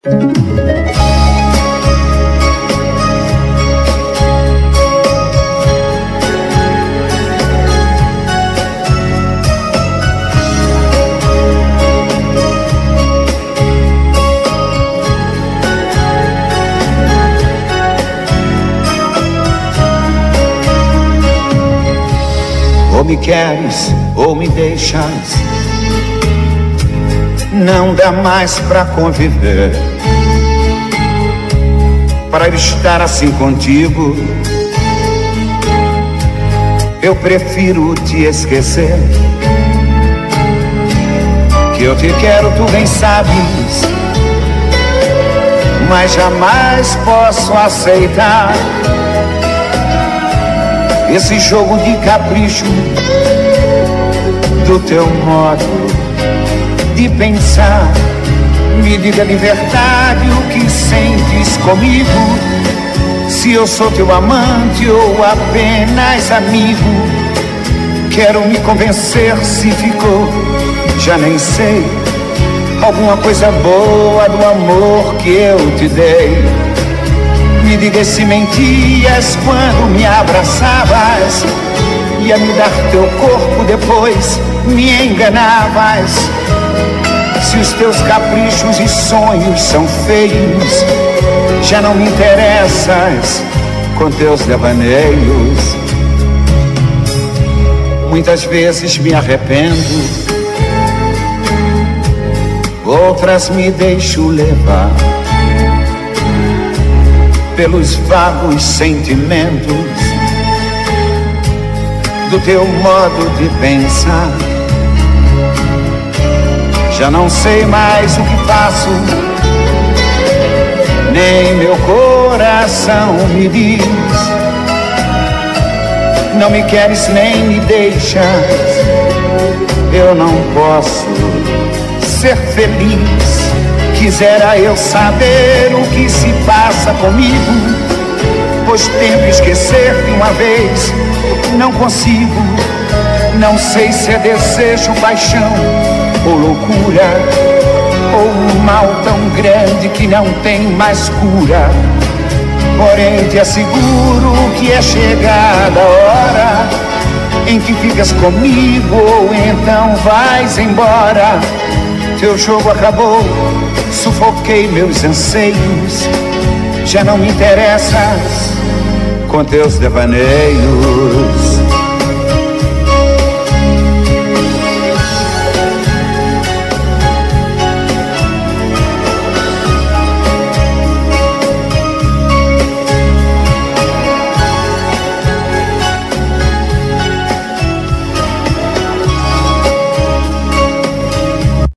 Ou me queres, ou me deixas, não dá mais pra conviver. Para eu estar assim contigo, eu prefiro te esquecer. Que eu te quero, tu bem sabes, mas jamais posso aceitar esse jogo de capricho do teu modo de pensar. Me diga de verdade o que sentes comigo, se eu sou teu amante ou apenas amigo. Quero me convencer se ficou, já nem sei, alguma coisa boa do amor que eu te dei. Me diga se mentias quando me abraçavas, ia me dar teu corpo, depois me enganavas. Se os teus caprichos e sonhos são feios, já não me interessas com teus devaneios. Muitas vezes me arrependo, outras me deixo levar pelos vagos sentimentos do teu modo de pensar. Já não sei mais o que faço, nem meu coração me diz. Não me queres nem me deixas, eu não posso ser feliz. Quisera eu saber o que se passa comigo, pois tento esquecer de uma vez, não consigo. Não sei se é desejo, paixão ou loucura, ou um mal tão grande que não tem mais cura. Porém te asseguro que é chegada a hora em que ficas comigo ou então vais embora. Teu jogo acabou, sufoquei meus anseios, já não me interessas com teus devaneios.